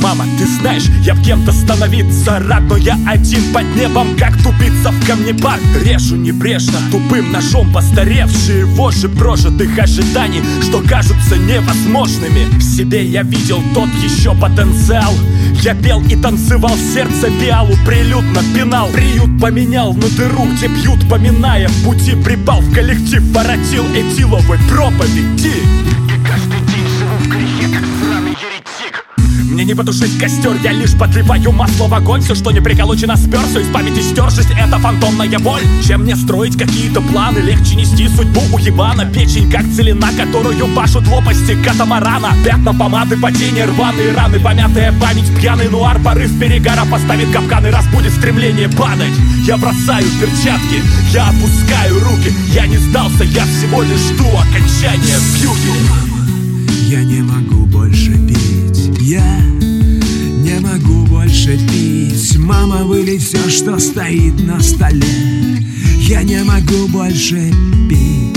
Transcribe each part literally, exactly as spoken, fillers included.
Мама, ты знаешь, я в кем-то становиться рад, но я один под небом, как тупица в камнепад. Режу небрежно, тупым ножом постаревшие вожжи прожитых ожиданий, что кажутся невозможными. В себе я видел тот еще потенциал. Я пел и танцевал, сердце пиалу прилюдно пинал. Приют поменял на дыру, где бьют, поминая в пути. Припал в коллектив, воротил этиловой проповеди. И каждый день живу в грехе, как сраный еретик. Мне не потушить костер, я лишь подливаю масло в огонь. Все, что не приколочено, спер, все из памяти стер. Жизнь — это фантомная боль. Чем мне строить какие-то планы? Легче нести судьбу уебана. Печень, как целина, которую пашут лопасти катамарана. Пятна помады, падения, рваные раны, помятая память, пьяный нуар, порыв перегара поставит капканы, разбудит стремление падать. Я бросаю перчатки, я опускаю руки. Я не сдался, я всего лишь жду окончания вьюги. Я не могу больше пить, я не могу больше пить. Мама, вылей все, что стоит на столе. Я не могу больше пить.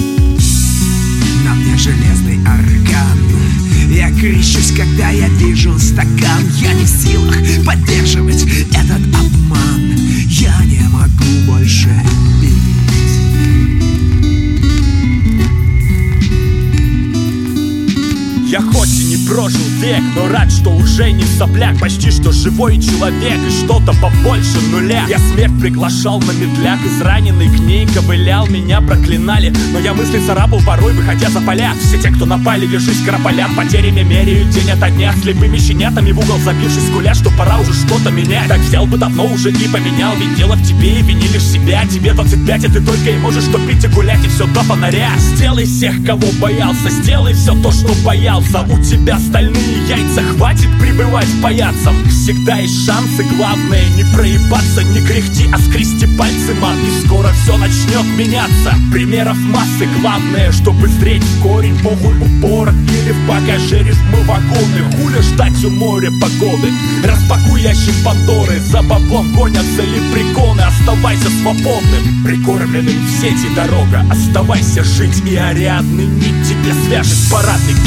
На мне железный орган. Я крещусь, когда я вижу стакан. Я не в силах поддерживать этот обман. Я не могу больше пить. Я хоть и не прожил век, но рад, что уже не сопляк. Почти что живой человек и что-то побольше нуля. Я смерть приглашал на медляк, израненный к ней ковылял. Меня проклинали, но я мысли царапал порой, выходя за поля. Все те, кто напали, лежись, крополят, потерями меряют день ото дня. Слепыми щенятами в угол забившись, скулят, что пора уже что-то менять. Так взял бы давно уже и поменял, ведь дело в тебе и вини лишь себя. Тебе двадцать пять, и ты только и можешь что пить и гулять, и все до фонаря. Сделай всех, кого боялся, сделай все то, что боялся. У тебя стальные яйца, хватит прибывать паяцам. Всегда есть шансы, главное не проебаться. Не кряхти, а скрести пальцы, ман, и скоро все начнет меняться. Примеров массы, главное, чтобы зреть в корень. Похуй упорок или в багаже рифмы вагоны. Хуля ждать у моря погоды. Распакуй ящик Пандоры, за баблом гонятся лепреконы. Оставайся свободным, прикормленным в сети дорога. Оставайся жить, и Ариадный нить тебе свяжет парадный